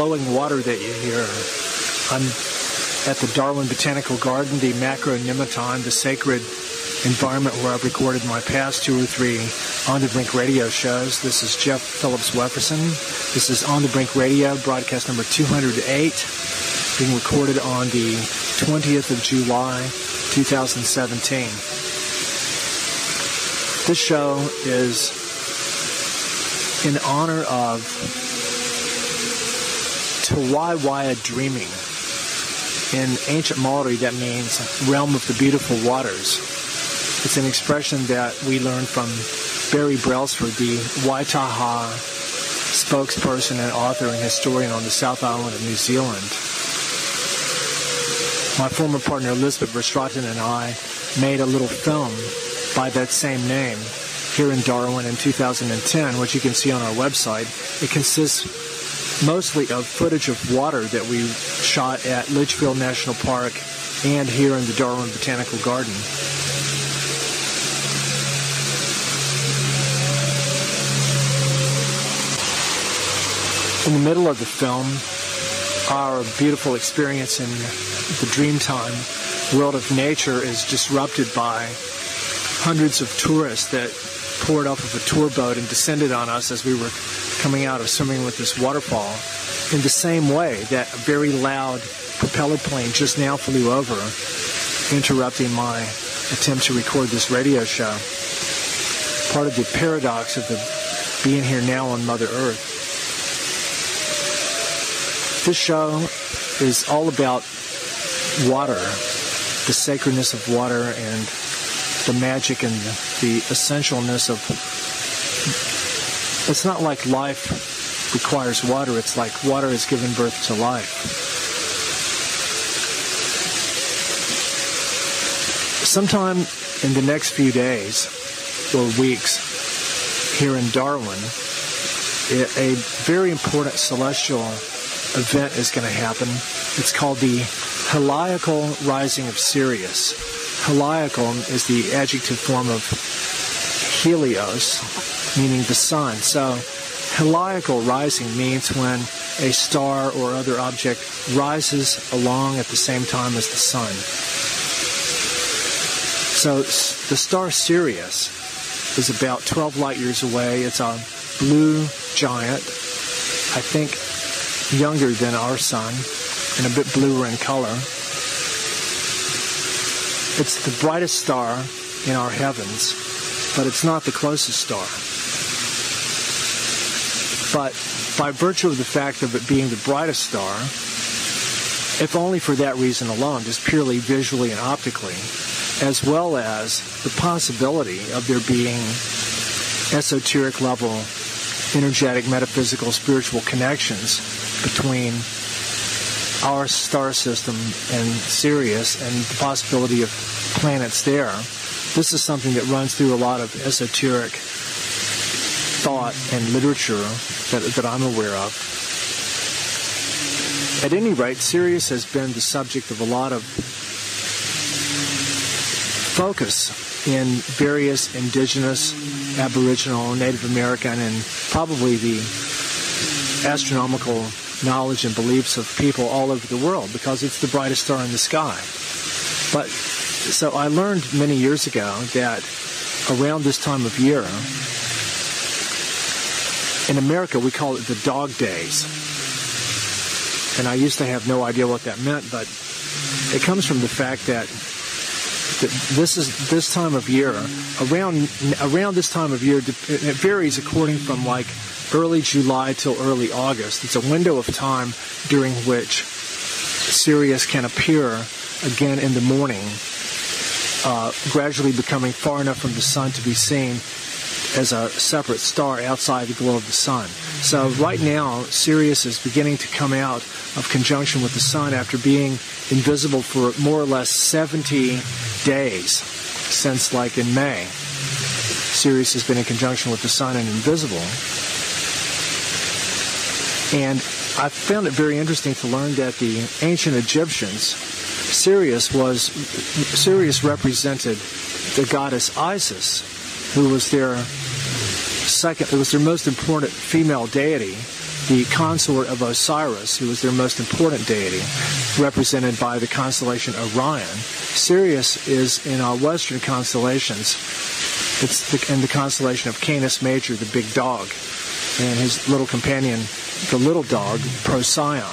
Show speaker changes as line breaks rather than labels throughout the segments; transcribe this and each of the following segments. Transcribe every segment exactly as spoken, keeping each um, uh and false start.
flowing water that you hear. I'm at the Darwin Botanical Garden, the Macronematon, the sacred environment where I've recorded my past two or three On the Brink radio shows. This is Jeff Phillips Wefferson. This is On the Brink Radio, broadcast number two hundred eight, being recorded on the twentieth of July, two thousand seventeen. This show is in honor of Tawaiwaia dreaming. In ancient Maori, that means realm of the beautiful waters. It's an expression that we learned from Barry Brailsford, the Waitaha spokesperson and author and historian on the South Island of New Zealand. My former partner Elizabeth Verstraeten and I made a little film by that same name here in Darwin in two thousand ten, which you can see on our website. It consists mostly of footage of water that we shot at Litchfield National Park and here in the Darwin Botanical Garden. In the middle of the film, our beautiful experience in the Dreamtime world of nature is disrupted by hundreds of tourists that poured off of a tour boat and descended on us as we were coming out of swimming with this waterfall. In the same way that a very loud propeller plane just now flew over, interrupting my attempt to record this radio show. Part of the paradox of the being here now on Mother Earth. This show is all about water, the sacredness of water and the magic and the essentialness of... It's not like life requires water. It's like water has given birth to life. Sometime in the next few days or weeks here in Darwin, a very important celestial event is going to happen. It's called the Heliacal Rising of Sirius. Heliacal is the adjective form of Helios, meaning the sun. So heliacal rising means when a star or other object rises along at the same time as the sun. So the star Sirius is about twelve light years away. It's a blue giant, I think younger than our sun, and a bit bluer in color. It's the brightest star in our heavens, but it's not the closest star. But by virtue of the fact of it being the brightest star, if only for that reason alone, just purely visually and optically, as well as the possibility of there being esoteric level, energetic, metaphysical, spiritual connections between our star system and Sirius and the possibility of planets there. This is something that runs through a lot of esoteric thought and literature that, that I'm aware of. At any rate, Sirius has been the subject of a lot of focus in various indigenous, Aboriginal, Native American, and probably the astronomical knowledge and beliefs of people all over the world, because it's the brightest star in the sky. But so I learned many years ago that around this time of year, in America we call it the dog days. And I used to have no idea what that meant, but it comes from the fact that this is this time of year, around around this time of year, it varies according from like early July till early August. It's a window of time during which Sirius can appear again in the morning, uh, gradually becoming far enough from the sun to be seen as a separate star outside the glow of the sun. So right now, Sirius is beginning to come out of conjunction with the sun after being invisible for more or less seventy days, since like in May. Sirius has been in conjunction with the sun and invisible. And I found it very interesting to learn that the ancient Egyptians, Sirius was Sirius represented the goddess Isis, who was their second, it was their most important female deity, the consort of Osiris, who was their most important deity, represented by the constellation Orion. Sirius is in our Western constellations. It's the, in the constellation of Canis Major, the big dog, and his little companion, the little dog, Procyon.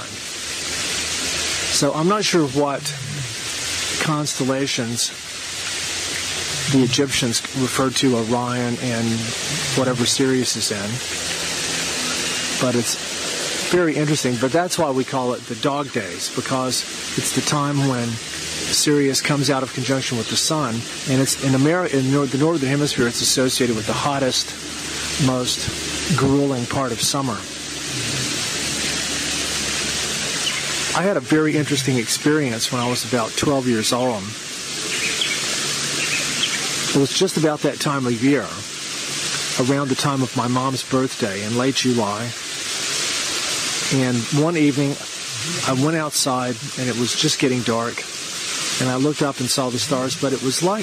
So I'm not sure what constellations the Egyptians referred to Orion and whatever Sirius is in, but it's very interesting. But that's why we call it the dog days, because it's the time when Sirius comes out of conjunction with the sun, and it's in America, in the northern hemisphere, it's associated with the hottest, most grueling part of summer. I had a very interesting experience when I was about twelve years old. It was just about that time of year, around the time of my mom's birthday in late July. And one evening, I went outside, and it was just getting dark, and I looked up and saw the stars, but it was like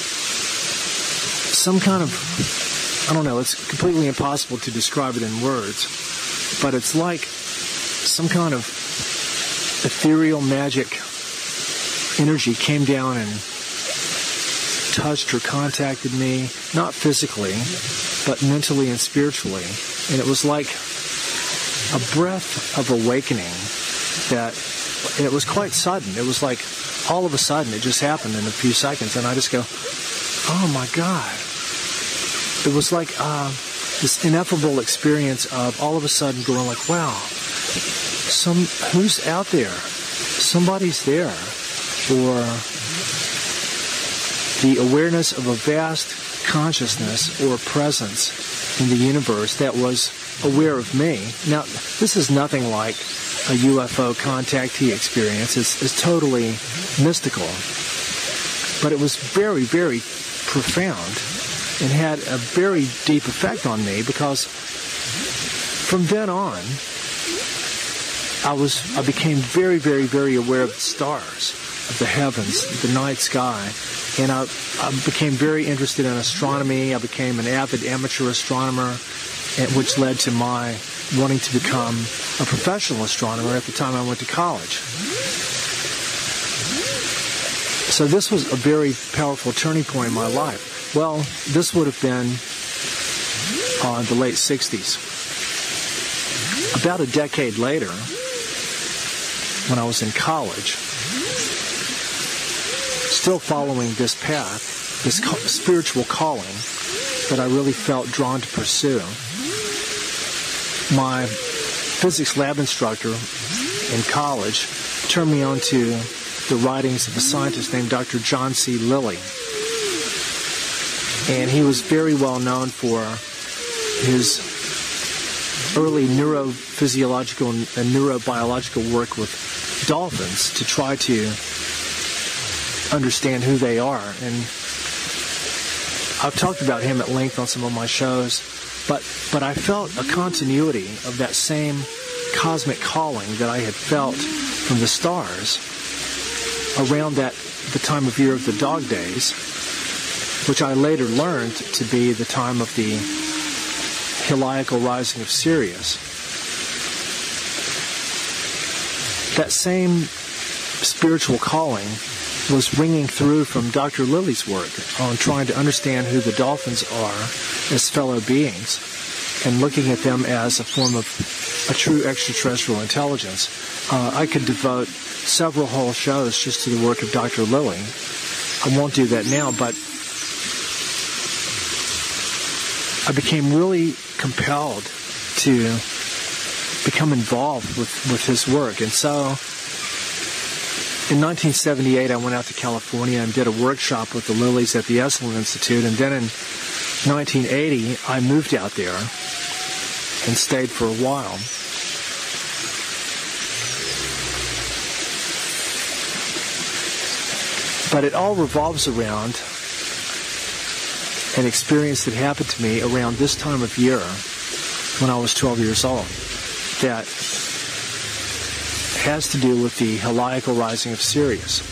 some kind of, I don't know, it's completely impossible to describe it in words, but it's like some kind of ethereal magic energy came down and touched or contacted me, not physically, but mentally and spiritually. And it was like a breath of awakening that, and it was quite sudden. It was like all of a sudden it just happened in a few seconds, and I just go, oh my God. It was like uh, this ineffable experience of all of a sudden going like, wow, some who's out there? Somebody's there. Or the awareness of a vast consciousness or presence in the universe that was aware of me. Now, this is nothing like a U F O contactee experience. It's, it's totally mystical. But it was very, very profound and had a very deep effect on me, because from then on, I was I became very, very, very aware of the stars, of the heavens, the night sky, and I, I became very interested in astronomy. I became an avid amateur astronomer, and, which led to my wanting to become a professional astronomer at the time I went to college. So this was a very powerful turning point in my life. Well, this would have been uh, the late sixties. About a decade later, when I was in college, still following this path, this co- spiritual calling that I really felt drawn to pursue, my physics lab instructor in college turned me on to the writings of a scientist named Doctor John C. Lilly. And he was very well known for his early neurophysiological and neurobiological work with dolphins to try to understand who they are. And I've talked about him at length on some of my shows, but but I felt a continuity of that same cosmic calling that I had felt from the stars around that the time of year of the dog days, which I later learned to be the time of the heliacal rising of Sirius. That same spiritual calling was ringing through from Doctor Lilly's work on trying to understand who the dolphins are as fellow beings and looking at them as a form of a true extraterrestrial intelligence. Uh, I could devote several whole shows just to the work of Doctor Lilly. I won't do that now, but I became really compelled to become involved with, with his work. And so in nineteen seventy-eight, I went out to California and did a workshop with the Lillys at the Esalen Institute. And then in nineteen eighty, I moved out there and stayed for a while. But it all revolves around an experience that happened to me around this time of year when I was twelve years old that has to do with the heliacal rising of Sirius.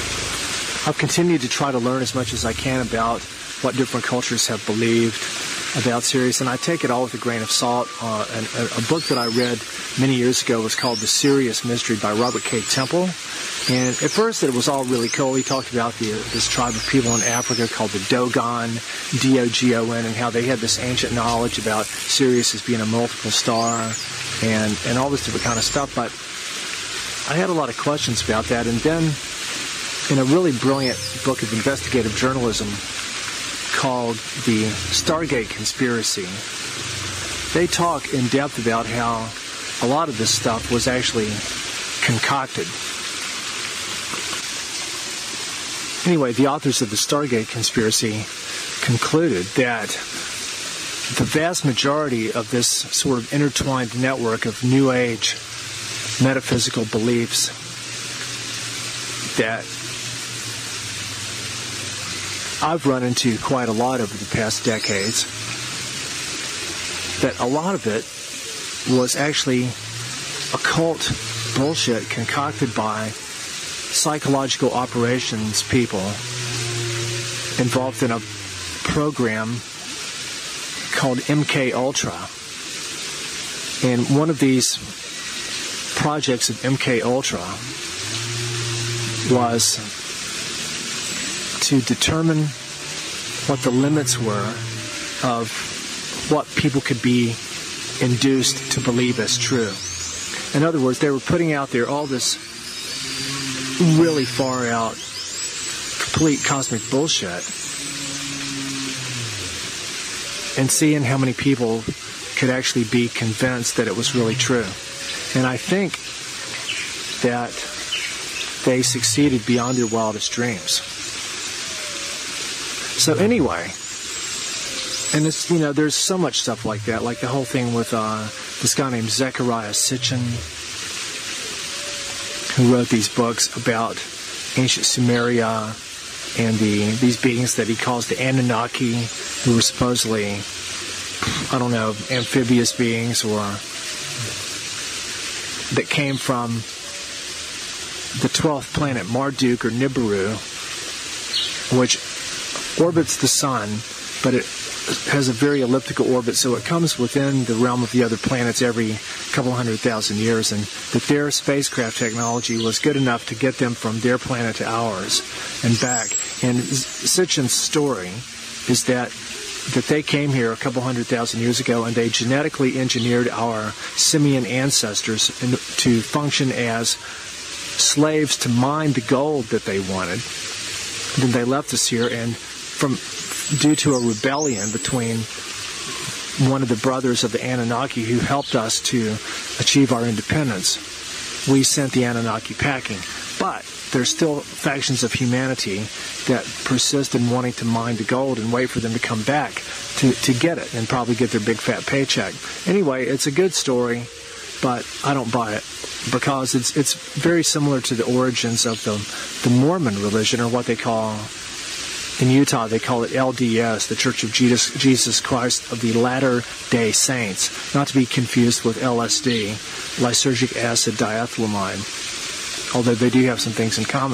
I've continued to try to learn as much as I can about what different cultures have believed, about Sirius, and I take it all with a grain of salt. Uh, and a, a book that I read many years ago was called The Sirius Mystery by Robert K. Temple. And at first it was all really cool. He talked about the, this tribe of people in Africa called the Dogon, D O G O N, and how they had this ancient knowledge about Sirius as being a multiple star and, and all this different kind of stuff. But I had a lot of questions about that. And then in a really brilliant book of investigative journalism called The Stargate Conspiracy, they talk in depth about how a lot of this stuff was actually concocted. Anyway, the authors of The Stargate Conspiracy concluded that the vast majority of this sort of intertwined network of New Age metaphysical beliefs that I've run into quite a lot over the past decades, that a lot of it was actually occult bullshit concocted by psychological operations people involved in a program called M K Ultra. And one of these projects of M K Ultra was to determine what the limits were of what people could be induced to believe as true. In other words, they were putting out there all this really far out, complete cosmic bullshit, and seeing how many people could actually be convinced that it was really true. And I think that they succeeded beyond their wildest dreams. So anyway, and it's, you know, there's so much stuff like that, like the whole thing with uh, this guy named Zecharia Sitchin, who wrote these books about ancient Sumeria and the these beings that he calls the Anunnaki, who were supposedly, I don't know, amphibious beings or that came from the twelfth planet, Marduk or Nibiru, which orbits the sun, but it has a very elliptical orbit, so it comes within the realm of the other planets every couple hundred thousand years, and that their spacecraft technology was good enough to get them from their planet to ours and back. And Sitchin's story is that that they came here a couple hundred thousand years ago, and they genetically engineered our simian ancestors in, to function as slaves to mine the gold that they wanted. Then they left us here, and from due to a rebellion between one of the brothers of the Anunnaki who helped us to achieve our independence, we sent the Anunnaki packing. But there's still factions of humanity that persist in wanting to mine the gold and wait for them to come back to, to get it and probably get their big fat paycheck. Anyway, it's a good story, but I don't buy it because it's it's very similar to the origins of the, the Mormon religion, or what they call, in Utah, they call it L D S, the Church of Jesus, Jesus Christ of the Latter-day Saints, not to be confused with L S D, lysergic acid diethylamine, although they do have some things in common.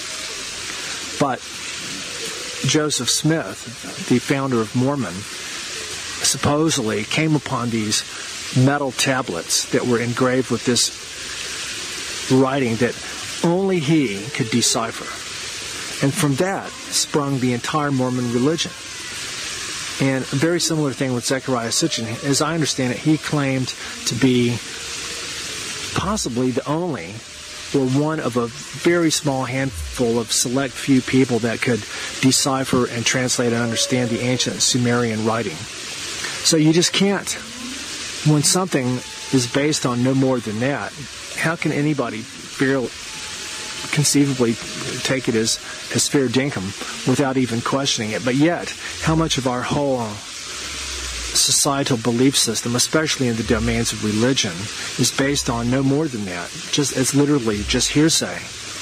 But Joseph Smith, the founder of Mormon, supposedly came upon these metal tablets that were engraved with this writing that only he could decipher. And from that sprung the entire Mormon religion. And a very similar thing with Zecharia Sitchin. As I understand it, he claimed to be possibly the only, or one of a very small handful of select few people that could decipher and translate and understand the ancient Sumerian writing. So you just can't, when something is based on no more than that, how can anybody barely conceivably take it as, as fair dinkum without even questioning it? But yet, how much of our whole societal belief system, especially in the domains of religion, is based on no more than that? Just it's literally just hearsay.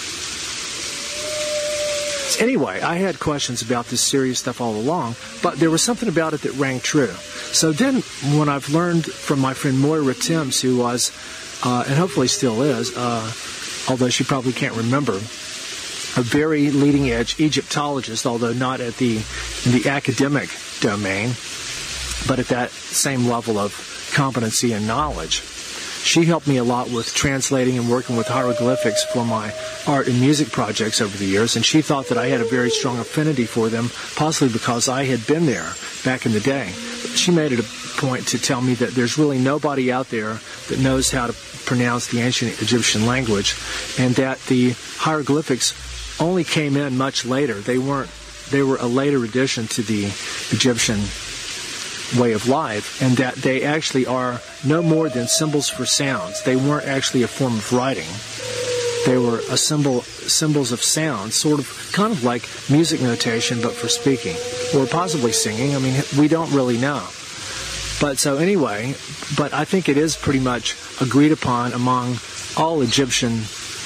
Anyway, I had questions about this serious stuff all along, but there was something about it that rang true. So then, when I've learned from my friend Moira Timms, who was, uh, and hopefully still is, uh, although she probably can't remember, a very leading-edge Egyptologist, although not at the in the academic domain, but at that same level of competency and knowledge. She helped me a lot with translating and working with hieroglyphics for my art and music projects over the years, and she thought that I had a very strong affinity for them, possibly because I had been there back in the day. She made it a point to tell me that there's really nobody out there that knows how to pronounce the ancient Egyptian language, and that the hieroglyphics only came in much later. They weren't, they were a later addition to the Egyptian way of life, and that they actually are no more than symbols for sounds. They weren't actually a form of writing. They were a symbol, symbols of sound, sort of, kind of like music notation, but for speaking, or possibly singing. I mean, we don't really know. But so anyway, but I think it is pretty much agreed upon among all Egyptian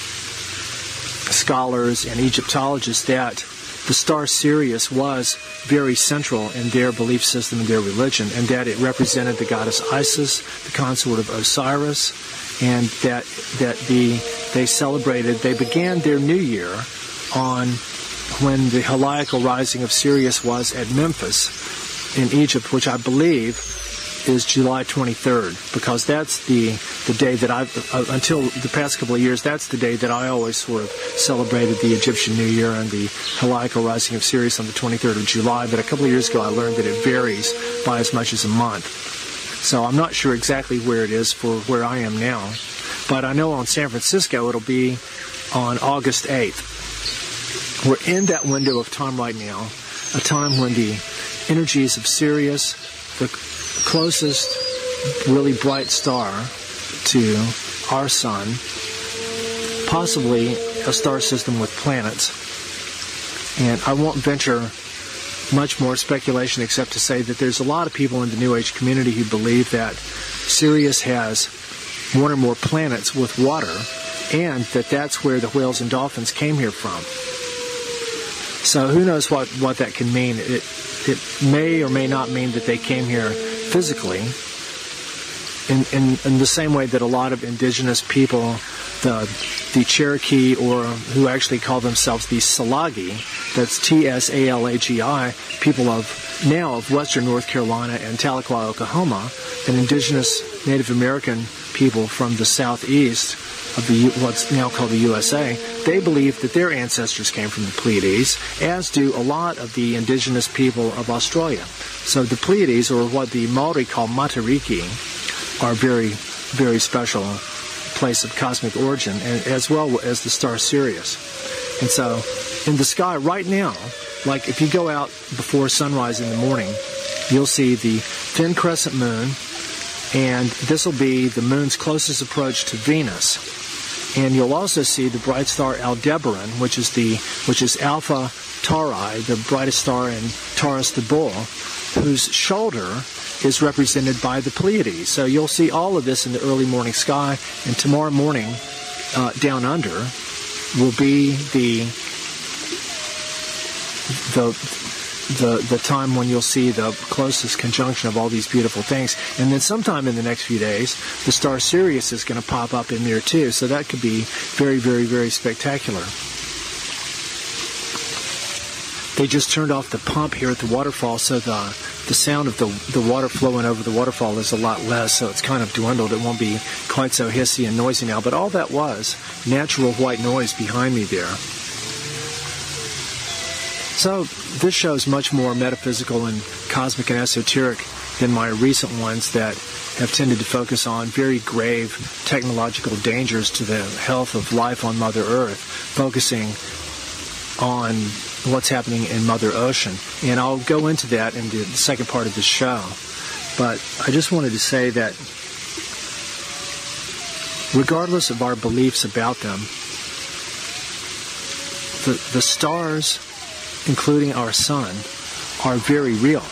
scholars and Egyptologists that the star Sirius was very central in their belief system and their religion, and that it represented the goddess Isis, the consort of Osiris, and that that the they celebrated, they began their new year on when the Heliacal rising of Sirius was at Memphis in Egypt, which I believe is July twenty-third, because that's the the day that I've, uh, until the past couple of years, that's the day that I always sort of celebrated the Egyptian New Year and the Heliacal rising of Sirius on the twenty-third of July. But a couple of years ago I learned that it varies by as much as a month. So I'm not sure exactly where it is for where I am now, but I know on San Francisco it'll be on August eighth. We're in that window of time right now, a time when the energies of Sirius, the closest really bright star to our sun, possibly a star system with planets. And I won't venture much more speculation except to say that there's a lot of people in the New Age community who believe that Sirius has one or more planets with water, and that that's where the whales and dolphins came here from. So who knows what, what that can mean. It, it may or may not mean that they came here physically, in, in, in the same way that a lot of indigenous people, the the Cherokee, or who actually call themselves the Tsalagi, that's T S A L A G I, people of now of western North Carolina and Tahlequah, Oklahoma, and indigenous Native American people from the southeast of the what's now called the U S A, they believe that their ancestors came from the Pleiades, as do a lot of the indigenous people of Australia. So the Pleiades, or what the Maori call Matariki, are very, very special place of cosmic origin, and as well as the star Sirius. And so in the sky right now, like if you go out before sunrise in the morning, you'll see the thin crescent moon, and this will be the moon's closest approach to Venus. And you'll also see the bright star Aldebaran, which is the which is Alpha Tauri, the brightest star in Taurus the Bull, whose shoulder is represented by the Pleiades. So you'll see all of this in the early morning sky, and tomorrow morning, uh, down under, will be the the the the time when you'll see the closest conjunction of all these beautiful things. And then sometime in the next few days, the star Sirius is going to pop up in there too. So that could be very, very, very spectacular. They just turned off the pump here at the waterfall, so the the sound of the the water flowing over the waterfall is a lot less, so it's kind of dwindled. It won't be quite so hissy and noisy now, but all that was natural white noise behind me there. So this show is much more metaphysical and cosmic and esoteric than my recent ones that have tended to focus on very grave technological dangers to the health of life on Mother Earth, focusing on what's happening in Mother Ocean. And I'll go into that in the second part of the show. But I just wanted to say that regardless of our beliefs about them, the, the stars, including our sun, are very real.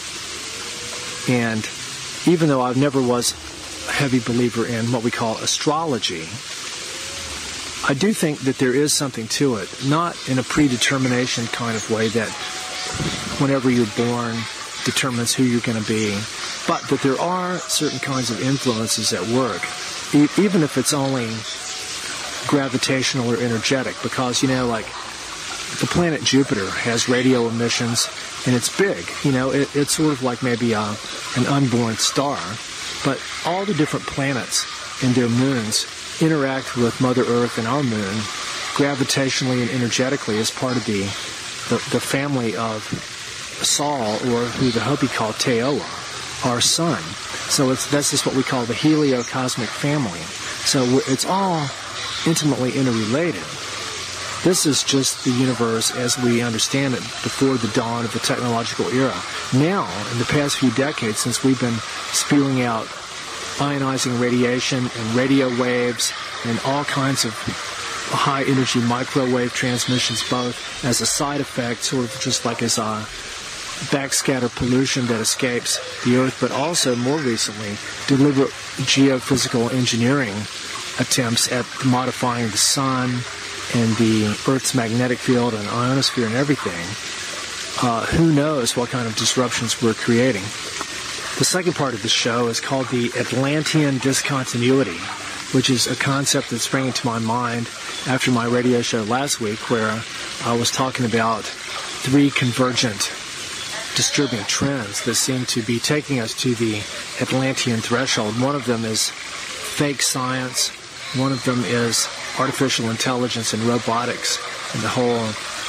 And even though I never was a heavy believer in what we call astrology, I do think that there is something to it, not in a predetermination kind of way that whenever you're born determines who you're going to be, but that there are certain kinds of influences at work, e- even if it's only gravitational or energetic, because, you know, like, the planet Jupiter has radio emissions, and it's big. You know, it, it's sort of like maybe a, an unborn star. But all the different planets and their moons interact with Mother Earth and our moon gravitationally and energetically as part of the the, the family of Sol, or who the Hopi call Teoa, our sun. So it's, that's just what we call the heliocosmic family. So it's all intimately interrelated. This is just the universe as we understand it before the dawn of the technological era. Now, in the past few decades, since we've been spewing out ionizing radiation and radio waves and all kinds of high-energy microwave transmissions, both as a side effect, sort of just like as a backscatter pollution that escapes the Earth, but also, more recently, deliberate geophysical engineering attempts at modifying the sun and the Earth's magnetic field and ionosphere and everything. Uh, who knows what kind of disruptions we're creating. The second part of the show is called the Atlantean discontinuity, which is a concept that's bringing to my mind after my radio show last week, where I was talking about three convergent disturbing trends that seem to be taking us to the Atlantean threshold. One of them is fake science. One of them is artificial intelligence and robotics and the whole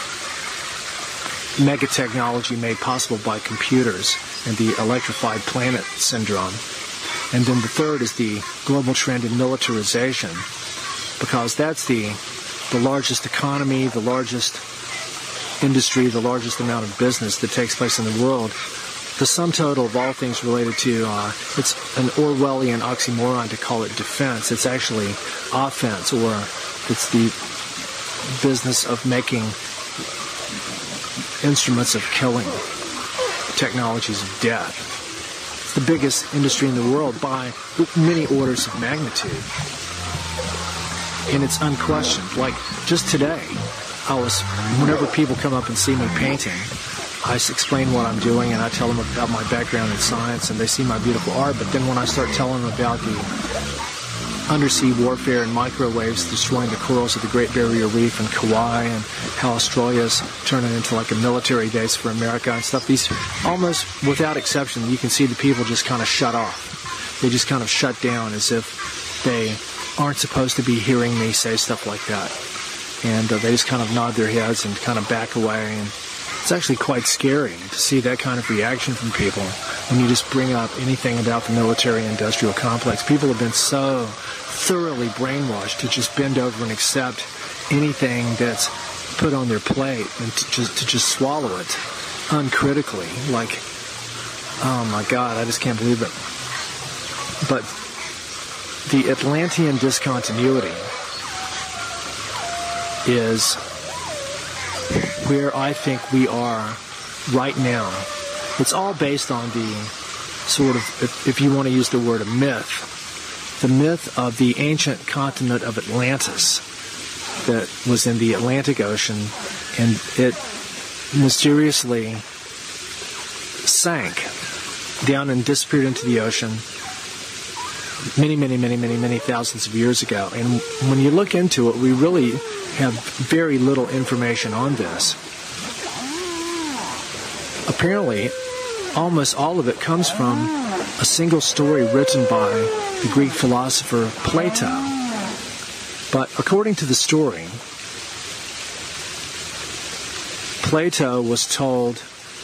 mega technology made possible by computers and the electrified planet syndrome. And then the third is the global trend in militarization, because that's the the largest economy, the largest industry, the largest amount of business that takes place in the world. The sum total of all things related to, uh, it's an Orwellian oxymoron to call it defense. It's actually offense, or it's the business of making instruments of killing, technologies of death. It's the biggest industry in the world by many orders of magnitude. And it's unquestioned. Like, just today, I was, whenever people come up and see me painting, I explain what I'm doing and I tell them about my background in science, and they see my beautiful art. But then when I start telling them about the undersea warfare and microwaves destroying the corals of the Great Barrier Reef and Kauai, and how Australia's turning into like a military base for America and stuff, these, almost without exception, you can see the people just kind of shut off. They just kind of shut down as if they aren't supposed to be hearing me say stuff like that. And uh, they just kind of nod their heads and kind of back away. And it's actually quite scary to see that kind of reaction from people when you just bring up anything about the military-industrial complex. People have been so thoroughly brainwashed to just bend over and accept anything that's put on their plate and to just, to just swallow it uncritically. Like, oh my God, I just can't believe it. But the Atlantean discontinuity is where I think we are right now. It's all based on the sort of, if, if you want to use the word a myth, the myth of the ancient continent of Atlantis that was in the Atlantic Ocean, and it mysteriously sank down and disappeared into the ocean many, many, many, many, many thousands of years ago. And when you look into it, we really have very little information on this. Apparently, almost all of it comes from a single story written by the Greek philosopher Plato. But according to the story, Plato was told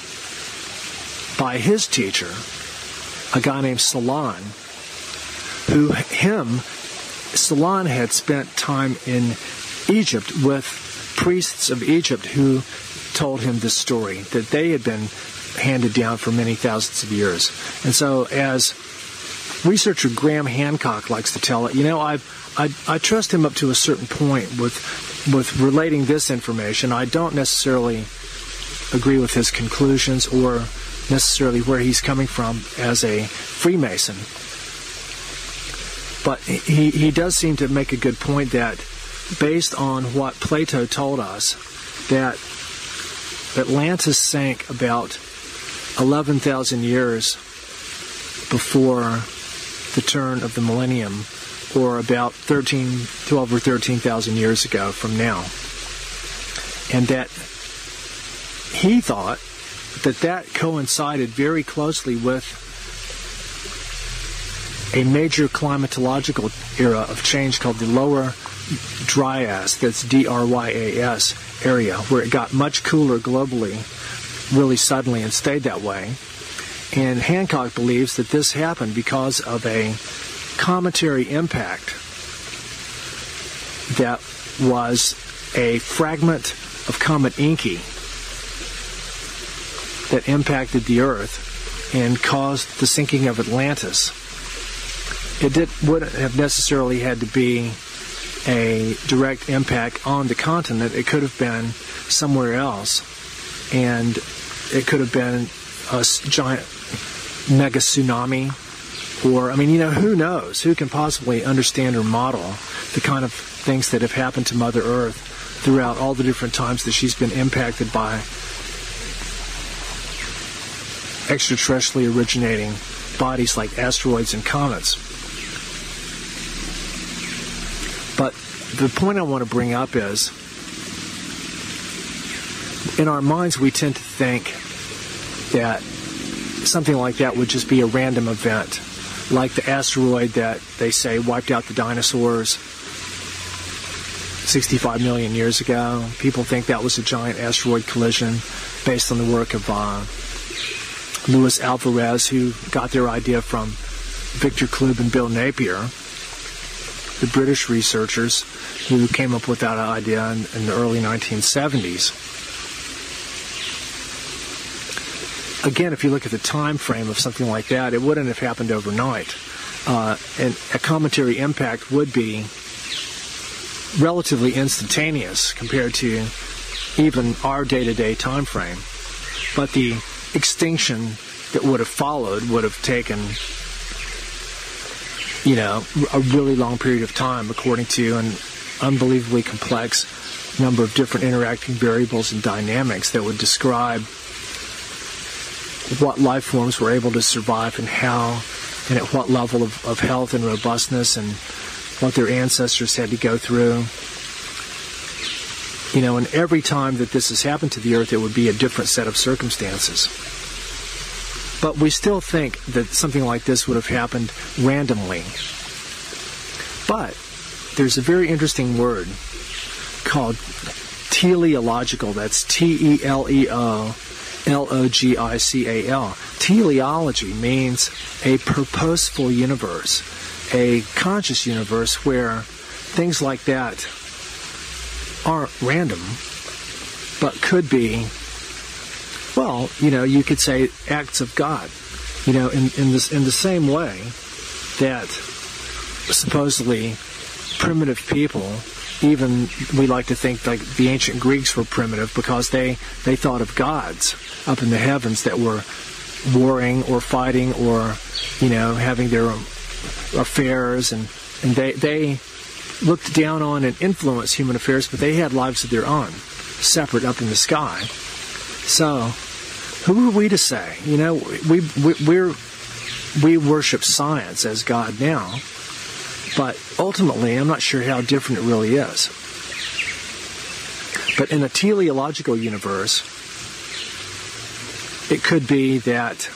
by his teacher, a guy named Solon, who him, Solon had spent time in Egypt with priests of Egypt who told him this story, that they had been handed down for many thousands of years. And so, as researcher Graham Hancock likes to tell it, you know, I I, I trust him up to a certain point with with relating this information. I don't necessarily agree with his conclusions or necessarily where he's coming from as a Freemason. But he, he does seem to make a good point that, based on what Plato told us, that Atlantis sank about eleven thousand years before the turn of the millennium, or about thirteen, twelve or thirteen thousand years ago from now. and that he thought that that coincided very closely with a major climatological era of change called the Lower Dryas, that's D R Y A S area, where it got much cooler globally really suddenly and stayed that way. And Hancock believes that this happened because of a cometary impact that was a fragment of Comet Encke that impacted the Earth and caused the sinking of Atlantis. It did, wouldn't have necessarily had to be a direct impact on the continent. It could have been somewhere else, and it could have been a giant mega tsunami, or, I mean, you know, who knows? Who can possibly understand or model the kind of things that have happened to Mother Earth throughout all the different times that she's been impacted by extraterrestrially originating bodies like asteroids and comets. But the point I want to bring up is, in our minds we tend to think that something like that would just be a random event, like the asteroid that they say wiped out the dinosaurs sixty-five million years ago. People think that was a giant asteroid collision based on the work of uh, Luis Alvarez, who got their idea from Victor Klube and Bill Napier, the British researchers who came up with that idea in, in the early nineteen seventies. Again, if you look at the time frame of something like that, it wouldn't have happened overnight. Uh, and a cometary impact would be relatively instantaneous compared to even our day-to-day time frame. But the extinction that would have followed would have taken, you know, a really long period of time, according to an unbelievably complex number of different interacting variables and dynamics that would describe what life forms were able to survive and how and at what level of, of health and robustness and what their ancestors had to go through. You know, and every time that this has happened to the Earth, it would be a different set of circumstances. But we still think that something like this would have happened randomly. But there's a very interesting word called teleological. That's T E L E O L O G I C A L. Teleology means a purposeful universe, a conscious universe where things like that aren't random, but could be, well, you know, you could say acts of God. You know, in, in, this, in the same way that supposedly primitive people, even we like to think like the ancient Greeks were primitive because they, they thought of gods up in the heavens that were warring or fighting or, you know, having their affairs, and, and they, they looked down on and influenced human affairs, but they had lives of their own, separate up in the sky. So, who are we to say? You know, we, we, we're, we worship science as God now, but ultimately, I'm not sure how different it really is. But in a teleological universe, it could be that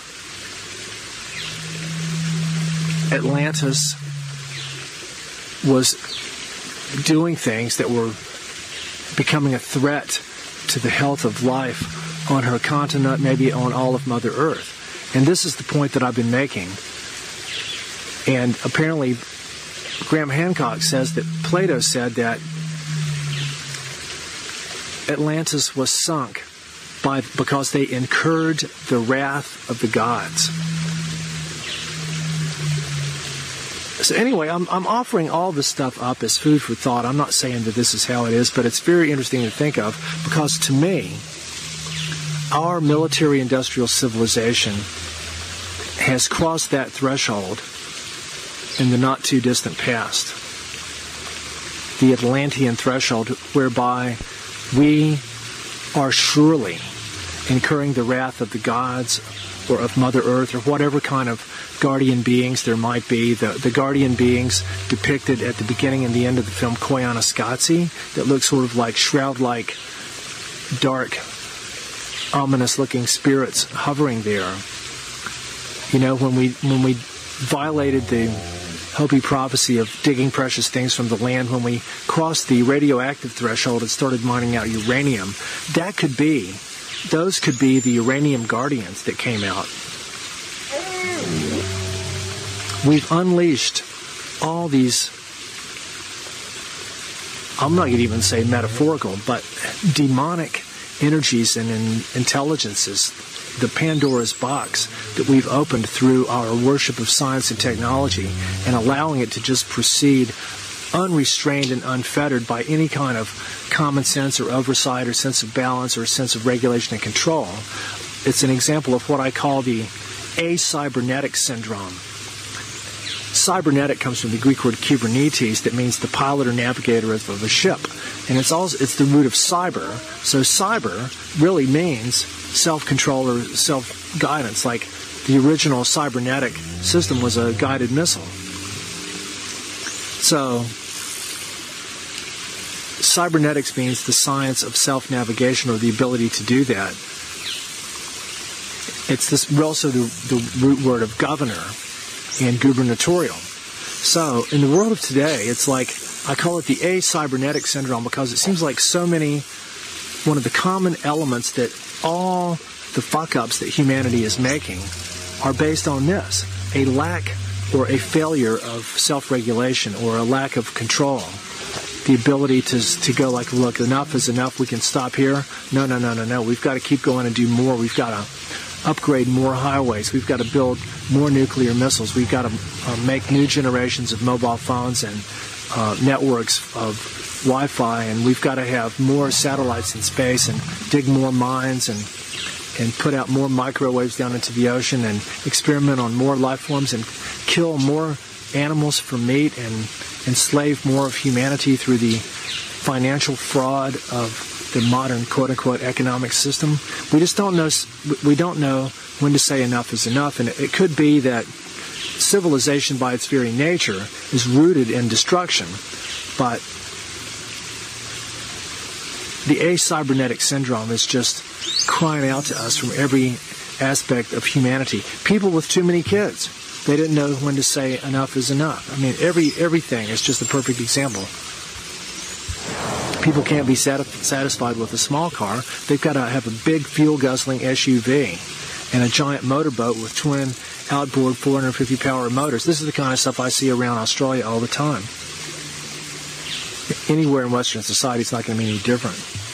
Atlantis was doing things that were becoming a threat to the health of life on her continent, maybe on all of Mother Earth. And this is the point that I've been making. And apparently, Graham Hancock says that Plato said that Atlantis was sunk by because they incurred the wrath of the gods. So anyway, I'm, I'm offering all this stuff up as food for thought. I'm not saying that this is how it is, but it's very interesting to think of, because to me, our military-industrial civilization has crossed that threshold in the not-too-distant past. The Atlantean threshold, whereby we are surely incurring the wrath of the gods or of Mother Earth or whatever kind of guardian beings there might be. The, the guardian beings depicted at the beginning and the end of the film Koyaanisqatsi, that look sort of like shroud-like dark, ominous-looking spirits hovering there. You know, when we when we violated the Hopi prophecy of digging precious things from the land, when we crossed the radioactive threshold and started mining out uranium, that could be, those could be the uranium guardians that came out. We've unleashed all these, I'm not going to even say metaphorical, but demonic energies and in intelligences, the Pandora's box that we've opened through our worship of science and technology, and allowing it to just proceed unrestrained and unfettered by any kind of common sense or oversight or sense of balance or sense of regulation and control. It's an example of what I call the acybernetic syndrome. Cybernetic comes from the Greek word kybernetes, that means the pilot or navigator of, of a ship. And it's also it's the root of cyber. So cyber really means self-control or self-guidance, like the original cybernetic system was a guided missile. So cybernetics means the science of self-navigation, or the ability to do that. It's this also the, the root word of governor and gubernatorial. So in the world of today, it's like, I call it the acybernetic syndrome, because it seems like so many, one of the common elements that all the fuck-ups that humanity is making are based on this: a lack or a failure of self-regulation, or a lack of control. The ability to to go like, look, enough is enough, we can stop here. No, no, no, no, no, we've got to keep going and do more. We've got to upgrade more highways. We've got to build more nuclear missiles. We've got to uh, make new generations of mobile phones and uh, networks of Wi-Fi, and we've got to have more satellites in space, and dig more mines, and and put out more microwaves down into the ocean, and experiment on more life forms, and kill more animals for meat, and enslave more of humanity through the financial fraud of the modern quote-unquote economic system. We just don't know, we don't know when to say enough is enough. And it could be that civilization by its very nature is rooted in destruction. But the acybernetic syndrome is just crying out to us from every aspect of humanity. People with too many kids, they didn't know when to say enough is enough. I mean, every everything is just a perfect example. People can't be satisfied with a small car. They've got to have a big fuel-guzzling S U V and a giant motorboat with twin outboard four hundred fifty power motors. This is the kind of stuff I see around Australia all the time. Anywhere in Western society, it's not going to be any different.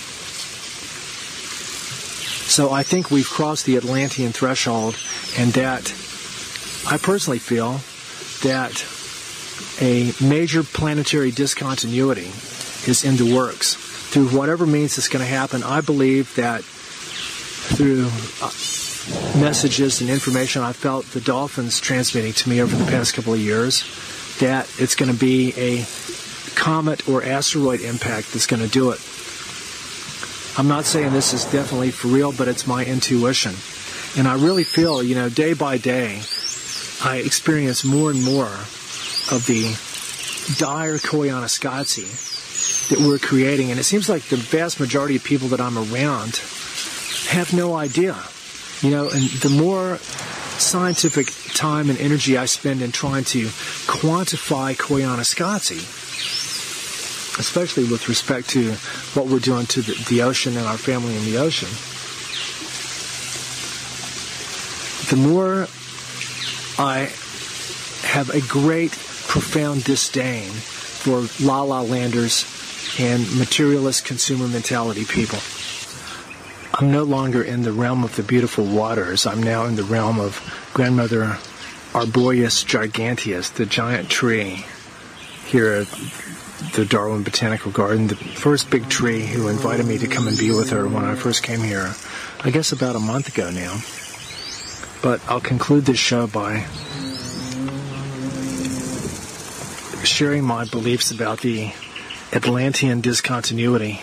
So I think we've crossed the Atlantean threshold, and that I personally feel that a major planetary discontinuity is in the works. Through whatever means it's going to happen, I believe that through uh, messages and information I felt the dolphins transmitting to me over the past couple of years, that it's going to be a comet or asteroid impact that's going to do it. I'm not saying this is definitely for real, but it's my intuition. And I really feel, you know, day by day, I experience more and more of the dire koyaanisqatsi that we're creating. And it seems like the vast majority of people that I'm around have no idea. You know, and the more scientific time and energy I spend in trying to quantify koyaanisqatsi, especially with respect to what we're doing to the, the ocean and our family in the ocean, the more I have a great, profound disdain for la-la landers and materialist consumer mentality people. I'm no longer in the realm of the beautiful waters. I'm now in the realm of Grandmother Arboreus giganteus, the giant tree here at the Darwin Botanical Garden, the first big tree who invited me to come and be with her when I first came here, I guess about a month ago now. But I'll conclude this show by sharing my beliefs about the Atlantean discontinuity.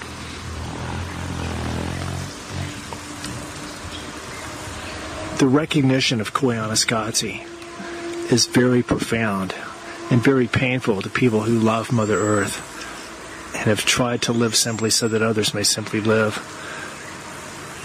The recognition of koyaanisqatsi is very profound and very painful to people who love Mother Earth and have tried to live simply so that others may simply live.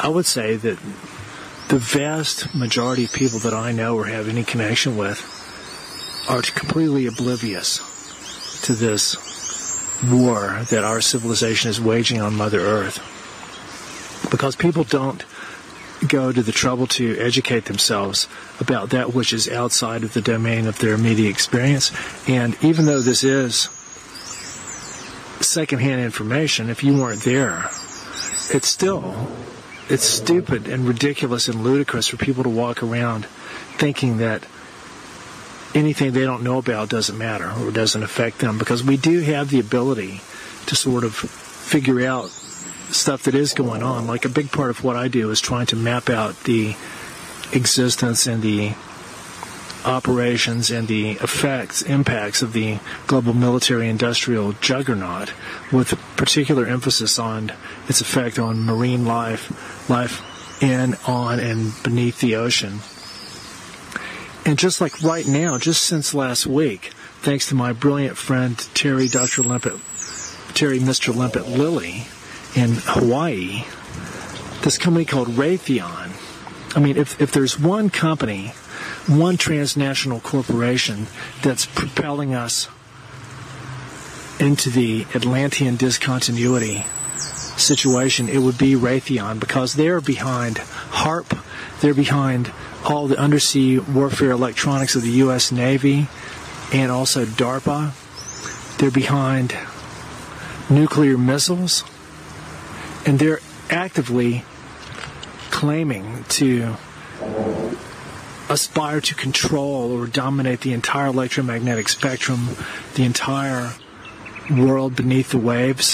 I would say that the vast majority of people that I know or have any connection with are completely oblivious to this war that our civilization is waging on Mother Earth. Because people don't go to the trouble to educate themselves about that which is outside of the domain of their immediate experience. And even though this is secondhand information, if you weren't there, it's still, it's stupid and ridiculous and ludicrous for people to walk around thinking that anything they don't know about doesn't matter or doesn't affect them, because we do have the ability to sort of figure out stuff that is going on. Like a big part of what I do is trying to map out the existence and the operations and the effects, impacts of the global military-industrial juggernaut, with a particular emphasis on its effect on marine life, life in, on, and beneath the ocean. And just like right now, just since last week, thanks to my brilliant friend Terry, Doctor Limpet, Terry, Mister Limpet Lilly in Hawaii, this company called Raytheon. I mean, if if there's one company, one transnational corporation that's propelling us into the Atlantean discontinuity situation, it would be Raytheon, because they're behind HARP, they're behind all the undersea warfare electronics of the U S Navy, and also DARPA. They're behind nuclear missiles, and they're actively claiming to aspire to control or dominate the entire electromagnetic spectrum, the entire world beneath the waves.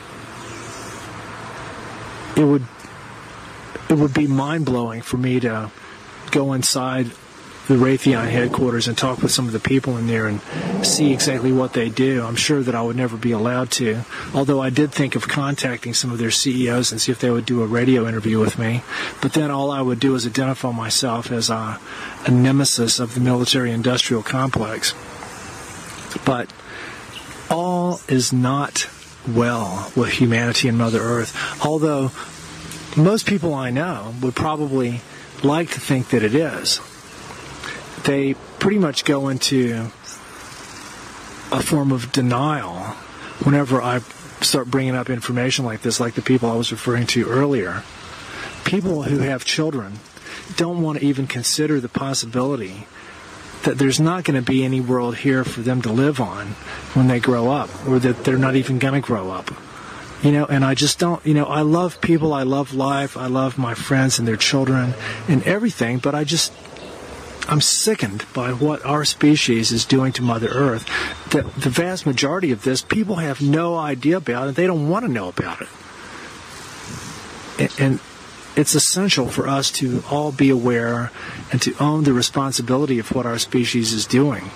It would it would be mind-blowing for me to go inside the Raytheon headquarters and talk with some of the people in there and see exactly what they do. I'm sure that I would never be allowed to, although I did think of contacting some of their C E Os and see if they would do a radio interview with me. But then all I would do is identify myself as a, a nemesis of the military-industrial complex. But all is not well with humanity and Mother Earth, although most people I know would probably like to think that it is. They pretty much go into a form of denial whenever I start bringing up information like this, like the people I was referring to earlier. People who have children don't want to even consider the possibility that there's not going to be any world here for them to live on when they grow up, or that they're not even going to grow up. You know, and I just don't, you know, I love people, I love life, I love my friends and their children and everything, but I just, I'm sickened by what our species is doing to Mother Earth. The, the vast majority of this, people have no idea about it. They don't want to know about it. And, and it's essential for us to all be aware and to own the responsibility of what our species is doing,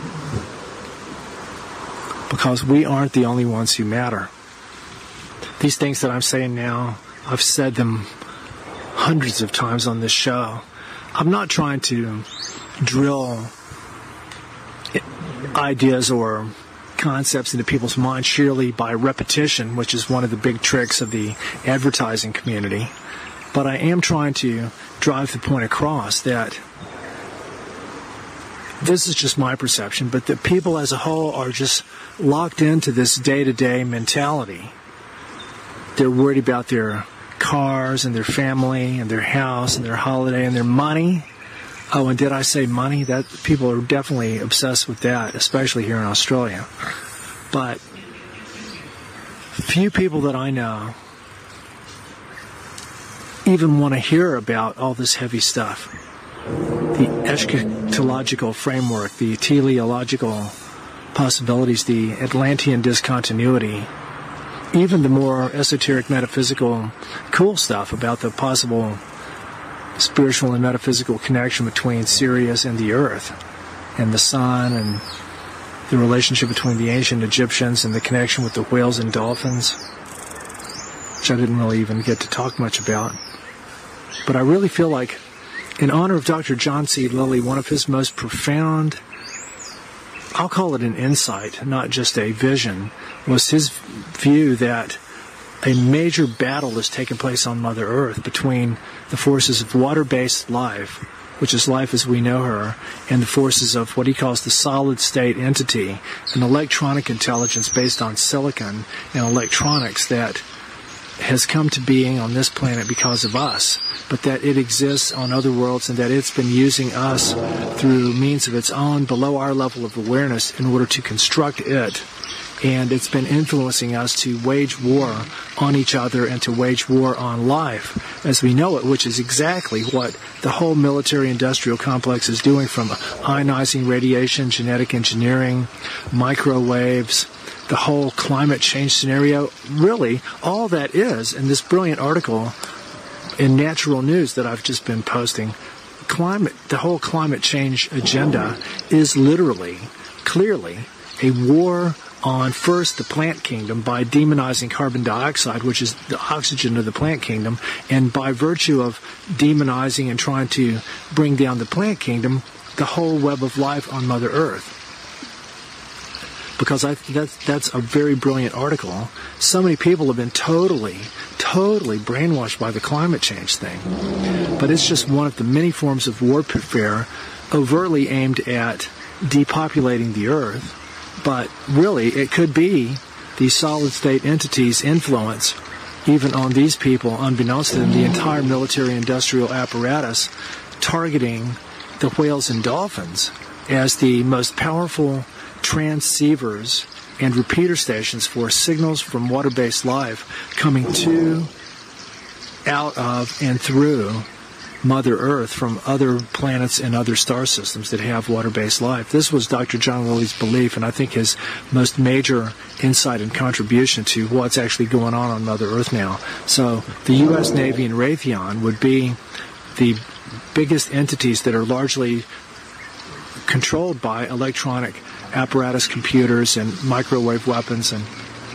because we aren't the only ones who matter. These things that I'm saying now, I've said them hundreds of times on this show. I'm not trying to drill ideas or concepts into people's minds sheerly by repetition, which is one of the big tricks of the advertising community. But I am trying to drive the point across that this is just my perception, but that people as a whole are just locked into this day-to-day mentality. They're worried about their cars and their family and their house and their holiday and their money. Oh, and did I say money? That people are definitely obsessed with that, especially here in Australia. But few people that I know even want to hear about all this heavy stuff. The eschatological framework, the teleological possibilities, the Atlantean discontinuity, even the more esoteric, metaphysical, cool stuff about the possible spiritual and metaphysical connection between Sirius and the Earth and the Sun, and the relationship between the ancient Egyptians and the connection with the whales and dolphins, which I didn't really even get to talk much about. But I really feel like, in honor of Doctor John C. Lilly, one of his most profound, I'll call it an insight, not just a vision, was his view that a major battle is taking place on Mother Earth between the forces of water-based life, which is life as we know her, and the forces of what he calls the solid-state entity, an electronic intelligence based on silicon and electronics that has come to being on this planet because of us, but that it exists on other worlds and that it's been using us through means of its own below our level of awareness in order to construct it. And it's been influencing us to wage war on each other and to wage war on life as we know it, which is exactly what the whole military-industrial complex is doing, from ionizing radiation, genetic engineering, microwaves, the whole climate change scenario. Really, all that is, in this brilliant article in Natural News that I've just been posting, climate, the whole climate change agenda is literally, clearly, a war on, first, the plant kingdom by demonizing carbon dioxide, which is the oxygen of the plant kingdom, and by virtue of demonizing and trying to bring down the plant kingdom, the whole web of life on Mother Earth. Because I, that's, that's a very brilliant article. So many people have been totally, totally brainwashed by the climate change thing. But it's just one of the many forms of warfare overtly aimed at depopulating the Earth. But really, it could be these solid-state entities' influence even on these people, unbeknownst to them, the entire military-industrial apparatus targeting the whales and dolphins as the most powerful transceivers and repeater stations for signals from water-based life coming to, out of, and through Mother Earth from other planets and other star systems that have water-based life. This was Doctor John Willey's belief, and I think his most major insight and contribution to what's actually going on on Mother Earth now. So the U S Navy and Raytheon would be the biggest entities that are largely controlled by electronic apparatus, computers, and microwave weapons, and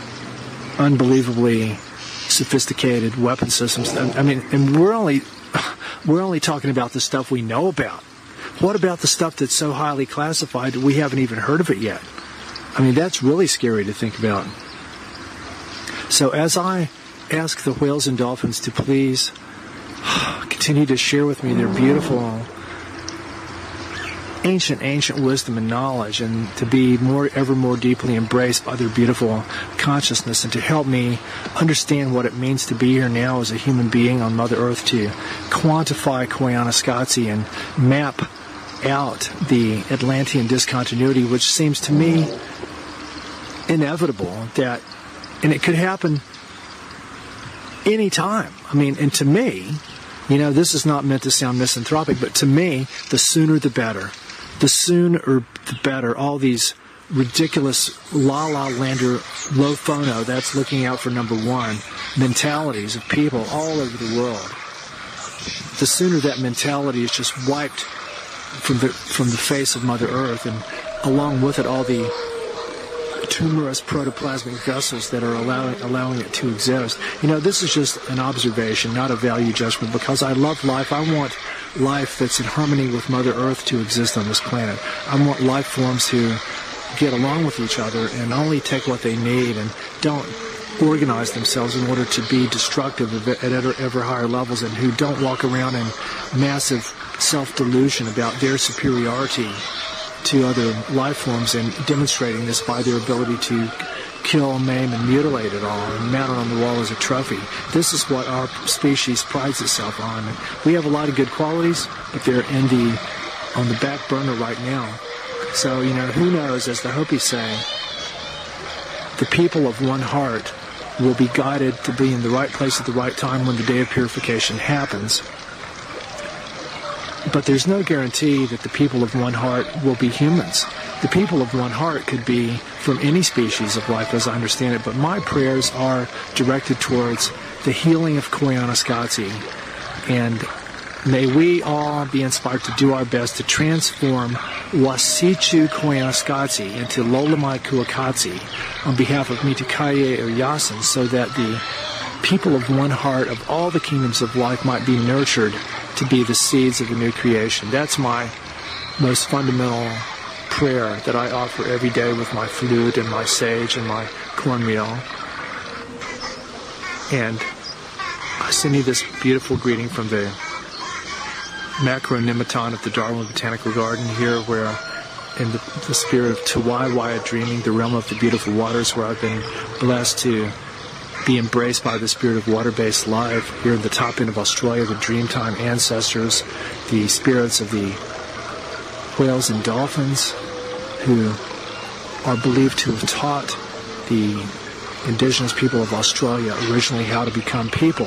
unbelievably sophisticated weapon systems. I mean, and we're only... We're only talking about the stuff we know about. What about the stuff that's so highly classified that we haven't even heard of it yet? I mean, that's really scary to think about. So as I ask the whales and dolphins to please continue to share with me their beautiful ancient, ancient wisdom and knowledge, and to be more, ever more deeply embraced by their beautiful consciousness, and to help me understand what it means to be here now as a human being on Mother Earth, to quantify Koyaanisqatsi and map out the Atlantean discontinuity, which seems to me inevitable, that, and it could happen any time. I mean, and to me, you know, this is not meant to sound misanthropic, but to me, the sooner the better. The sooner the better. All these ridiculous la-la lander, low phono, that's looking out for number one, mentalities of people all over the world. The sooner that mentality is just wiped from the from the face of Mother Earth, and along with it all the tumorous protoplasmic vessels that are allowing allowing it to exist. You know, this is just an observation, not a value judgment, because I love life. I want life that's in harmony with Mother Earth to exist on this planet. I want life forms who get along with each other and only take what they need and don't organize themselves in order to be destructive at ever, ever higher levels, and who don't walk around in massive self-delusion about their superiority to other life forms, and demonstrating this by their ability to kill, maim, and mutilate it all and mount it on the wall as a trophy. This is what our species prides itself on. And we have a lot of good qualities, but they're in the on the back burner right now. So, you know, who knows, as the Hopis say, the people of one heart will be guided to be in the right place at the right time when the day of purification happens. But there's no guarantee that the people of one heart will be humans. The people of one heart could be from any species of life, as I understand it, but my prayers are directed towards the healing of Koyaanisqatsi, and may we all be inspired to do our best to transform Wasichu Koyaanisqatsi into Lolamai Kuakatsi on behalf of Mitikaye or Yasin, so that the people of one heart of all the kingdoms of life might be nurtured to be the seeds of the new creation. That's my most fundamental prayer that I offer every day with my flute and my sage and my cornmeal. And I send you this beautiful greeting from the Macronematon of the Darwin Botanical Garden here, where in the, the spirit of Tawaiwaya dreaming, the realm of the beautiful waters, where I've been blessed to be embraced by the spirit of water-based life here at the top end of Australia, the Dreamtime ancestors, the spirits of the whales and dolphins who are believed to have taught the indigenous people of Australia originally how to become people.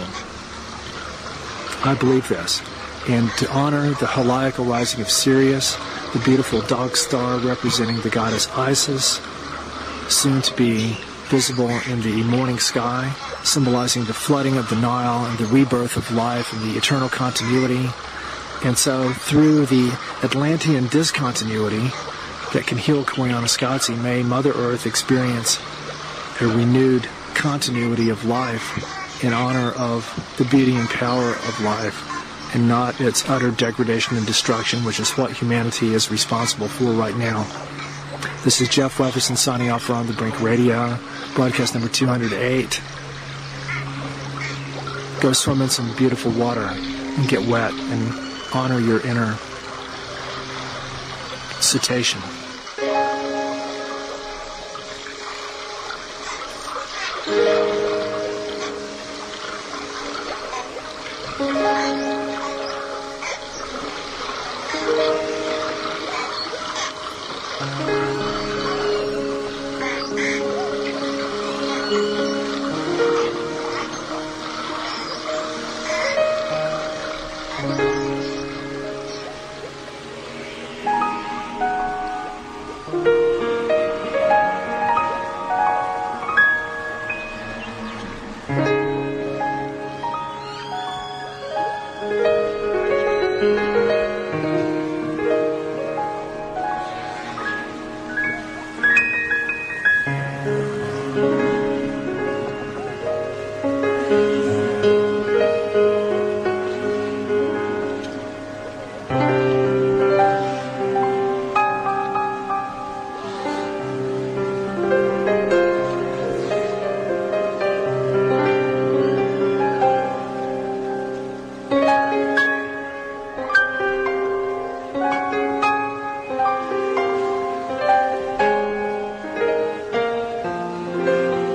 I believe this. And to honor the Haleical rising of Sirius, the beautiful dog star representing the goddess Isis, soon to be visible in the morning sky, symbolizing the flooding of the Nile and the rebirth of life and the eternal continuity. And so through the Atlantean discontinuity that can heal Koyaanisqatsi, may Mother Earth experience a renewed continuity of life in honor of the beauty and power of life, and not its utter degradation and destruction, which is what humanity is responsible for right now. This is Jeff Weverson signing off for On the Brink Radio, broadcast number two hundred eight. Go swim in some beautiful water and get wet and honor your inner cetacean.
Thank you.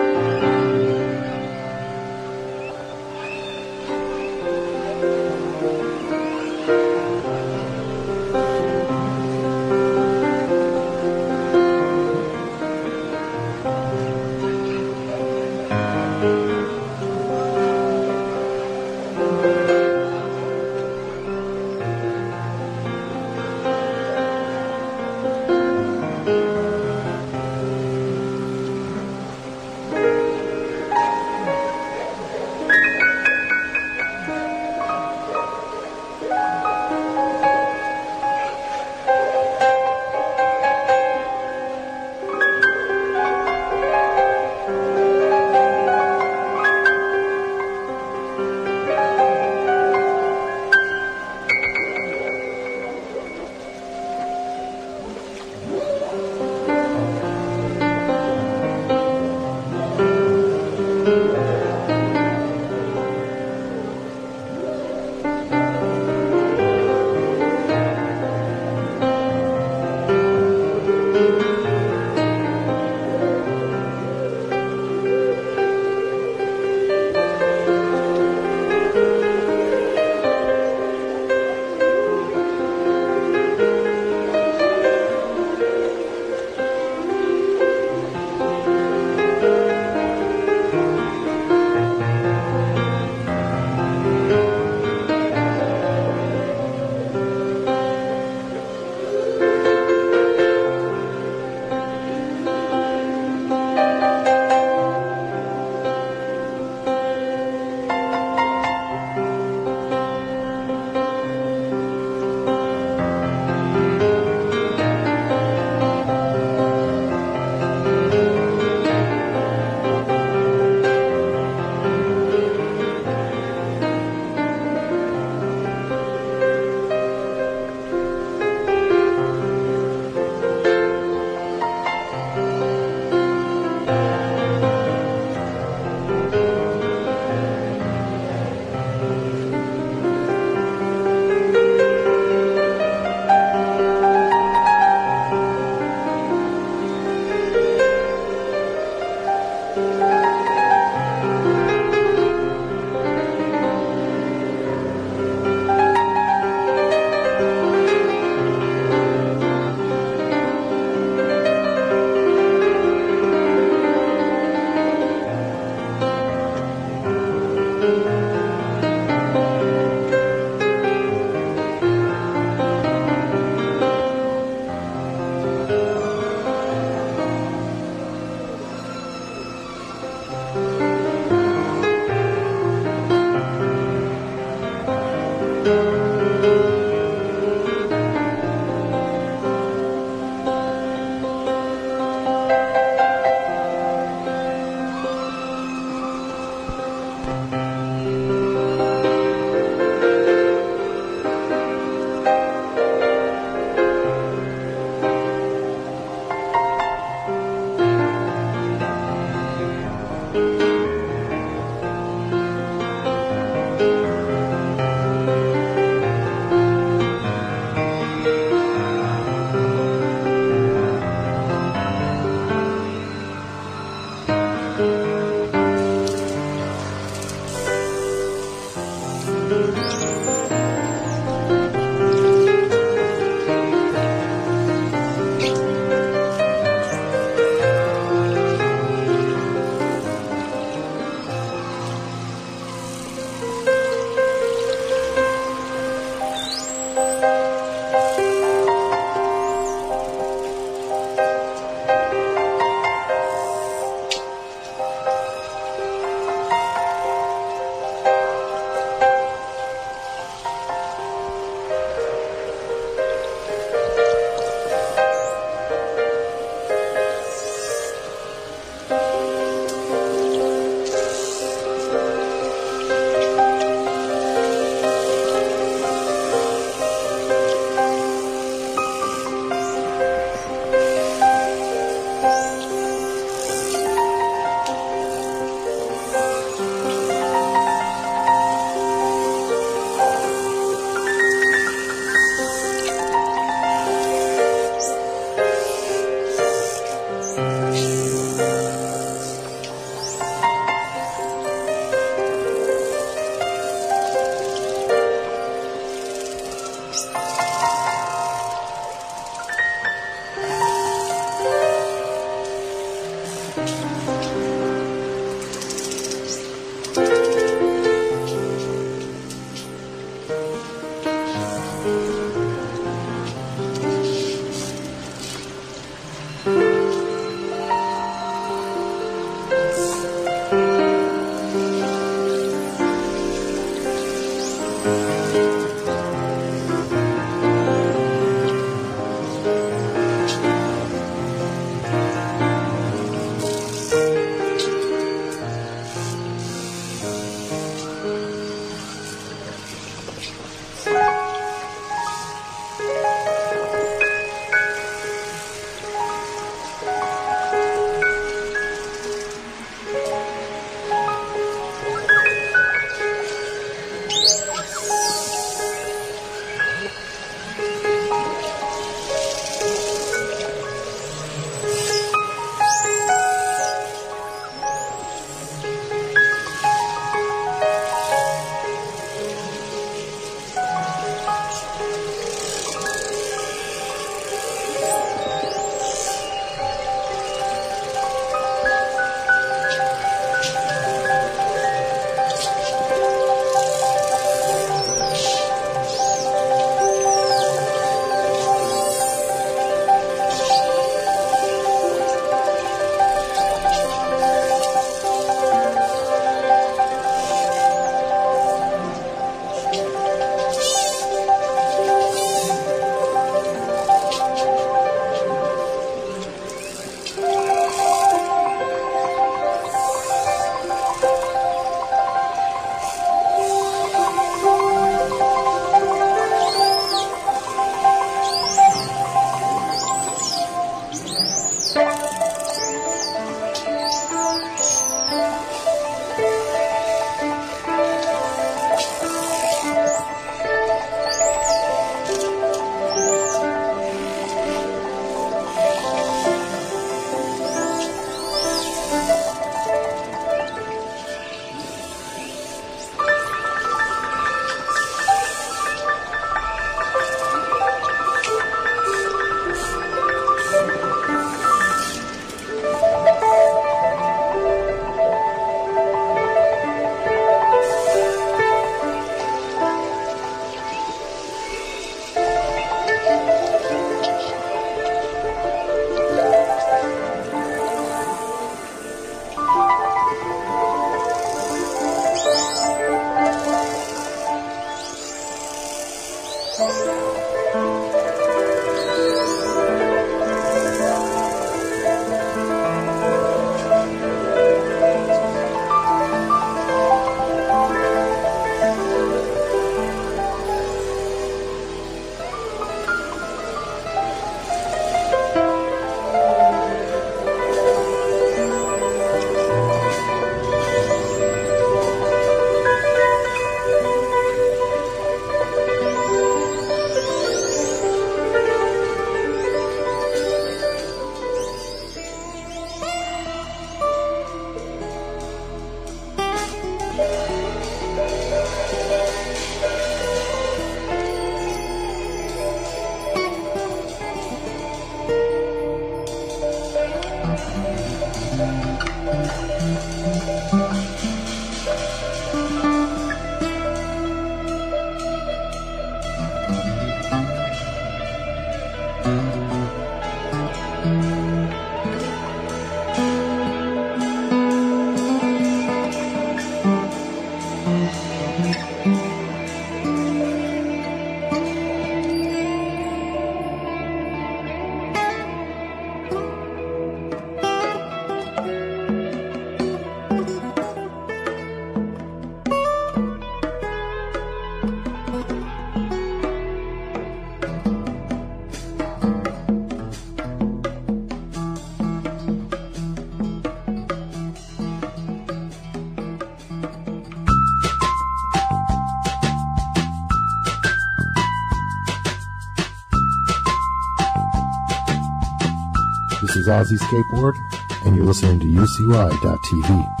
This is Ozzy Skateboard, and you're listening to U C Y dot T V.